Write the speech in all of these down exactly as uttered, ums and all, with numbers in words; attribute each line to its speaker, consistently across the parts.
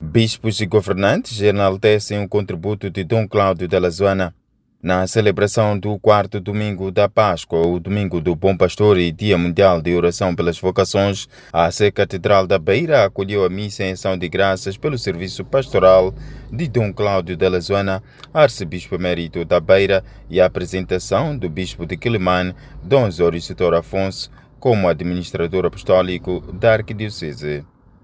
Speaker 1: Bispos e governantes enaltecem o contributo de Dom Cláudio Della Zoana na celebração do quarto domingo da Páscoa, o domingo do Bom Pastor e Dia Mundial de Oração pelas Vocações. A Sé Catedral da Beira acolheu a missa em ação de graças pelo serviço pastoral de Dom Cláudio Della Zoana, arcebispo emérito da Beira, e a apresentação do bispo de Quilimane, Dom Osório Sitor Afonso, como administrador apostólico da Arquidiocese.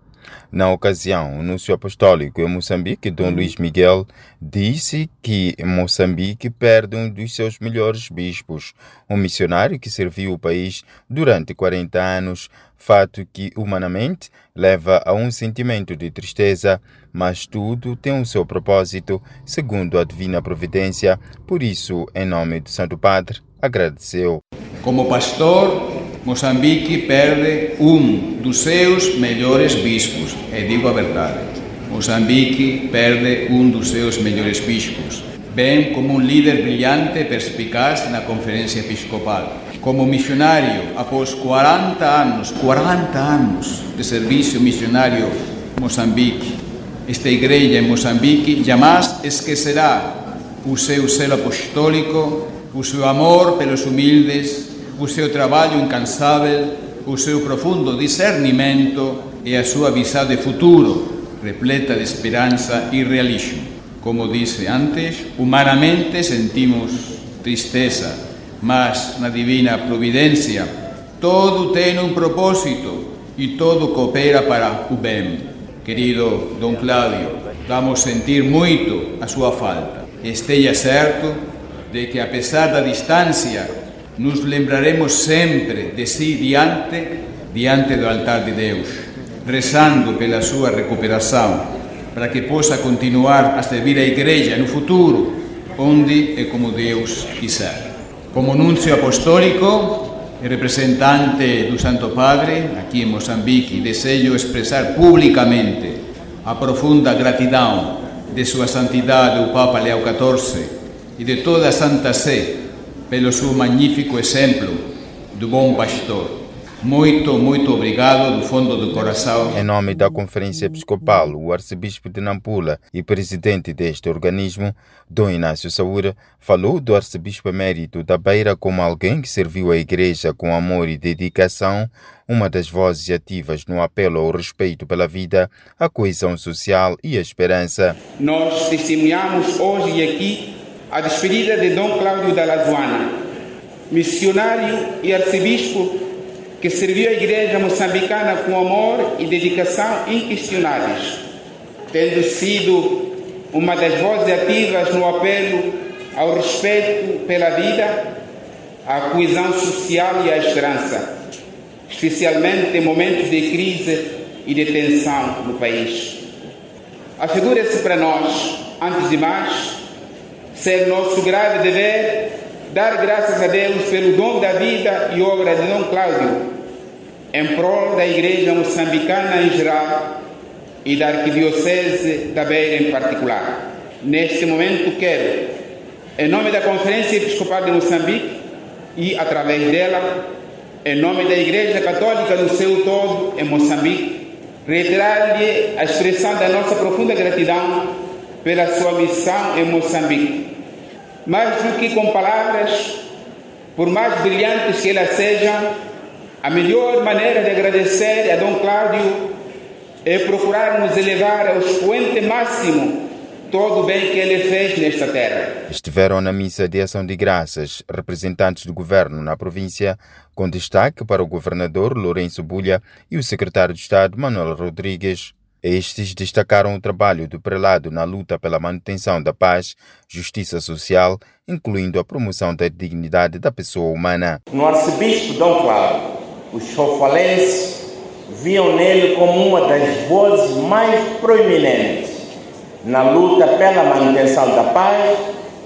Speaker 1: Na ocasião, o núncio apostólico em Moçambique, Dom Luís Miguel, disse que Moçambique perde um dos seus melhores bispos, um missionário que serviu o país durante quarenta anos, fato que, humanamente, leva a um sentimento de tristeza, mas tudo tem o seu propósito, segundo a divina providência. Por isso, em nome do Santo Padre, agradeceu.
Speaker 2: Como pastor, Moçambique perde um dos seus melhores bispos, e digo a verdade. Moçambique perde um dos seus melhores bispos, bem como um líder brilhante e perspicaz na Conferência Episcopal. Como missionário, após quarenta anos, quarenta anos de serviço missionário em Moçambique, esta igreja em Moçambique jamais esquecerá o seu selo apostólico, o seu amor pelos humildes, o seu trabalho incansável, o seu profundo discernimento e a sua visão de futuro, repleta de esperança e realismo. Como disse antes, humanamente sentimos tristeza, mas na divina providência todo tem um propósito e todo coopera para o bem. Querido Dom Cláudio, vamos sentir muito a sua falta. Esteja certo de que, apesar da distância, nos lembraremos sempre de si diante, diante do altar de Deus, rezando pela sua recuperação, para que possa continuar a servir a Igreja no futuro, onde e como Deus quiser. Como núncio apostólico e representante do Santo Padre, aqui em Moçambique, desejo expressar publicamente a profunda gratidão de Sua Santidade o Papa Leão quatorze e de toda a Santa Sé, pelo seu magnífico exemplo do bom pastor. Muito, muito obrigado do fundo do coração.
Speaker 1: Em nome da Conferência Episcopal, o arcebispo de Nampula e presidente deste organismo, Dom Inácio Saúra, falou do arcebispo emérito da Beira como alguém que serviu a Igreja com amor e dedicação, uma das vozes ativas no apelo ao respeito pela vida, a coesão social e a esperança.
Speaker 3: Nós testemunhamos hoje aqui a despedida de Dom Cláudio Della Zoana, missionário e arcebispo que serviu a Igreja moçambicana com amor e dedicação inquestionáveis, tendo sido uma das vozes ativas no apelo ao respeito pela vida, à coesão social e à esperança, especialmente em momentos de crise e de tensão no país. Afigura-se para nós, antes de mais, ser nosso grave dever dar graças a Deus pelo dom da vida e obra de Dom Cláudio em prol da Igreja moçambicana em geral e da Arquidiocese da Beira em particular. Neste momento quero, em nome da Conferência Episcopal de Moçambique e, através dela, em nome da Igreja Católica no seu todo em Moçambique, reiterar-lhe a expressão da nossa profunda gratidão pela sua missão em Moçambique. Mais do que com palavras, por mais brilhantes que elas sejam, a melhor maneira de agradecer a Dom Cláudio é procurar nos elevar ao expoente máximo todo o bem que ele fez nesta terra.
Speaker 1: Estiveram na missa de ação de graças representantes do governo na província, com destaque para o governador Lourenço Bulha e o secretário de Estado Manuel Rodrigues. Estes destacaram o trabalho do prelado na luta pela manutenção da paz, justiça social, incluindo a promoção da dignidade da pessoa humana.
Speaker 4: No arcebispo Dom Cláudio, os chofalenses viam nele como uma das vozes mais proeminentes na luta pela manutenção da paz,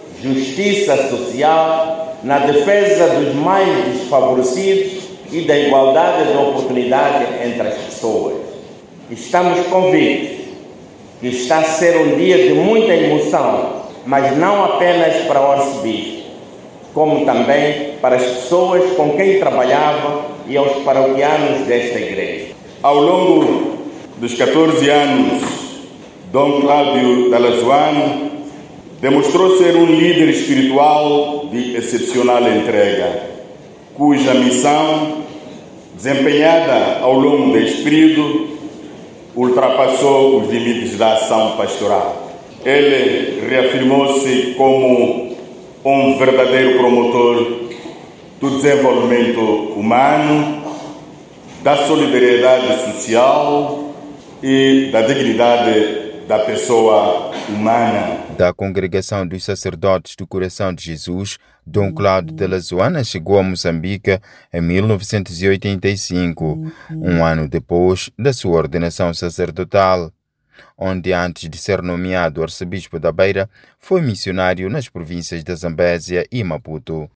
Speaker 4: justiça social, na defesa dos mais desfavorecidos e da igualdade de oportunidade entre as pessoas. Estamos convictos que está a ser um dia de muita emoção, mas não apenas para o arcebispo, como também para as pessoas com quem trabalhava e aos paroquianos desta igreja.
Speaker 5: Ao longo dos catorze anos
Speaker 4: Dom Cláudio Dalazoane demonstrou ser um líder espiritual de excepcional entrega, cuja missão, desempenhada ao longo deste período, ultrapassou os limites da ação pastoral. Ele reafirmou-se como um verdadeiro promotor do desenvolvimento humano, da solidariedade social e da dignidade da pessoa humana.
Speaker 1: Da Congregação dos Sacerdotes do Coração de Jesus, Dom Cláudio Dalazoane chegou a Moçambique em mil novecentos e oitenta e cinco, um ano depois da sua ordenação sacerdotal, onde antes de ser nomeado arcebispo da Beira, foi missionário nas províncias da Zambésia e Maputo.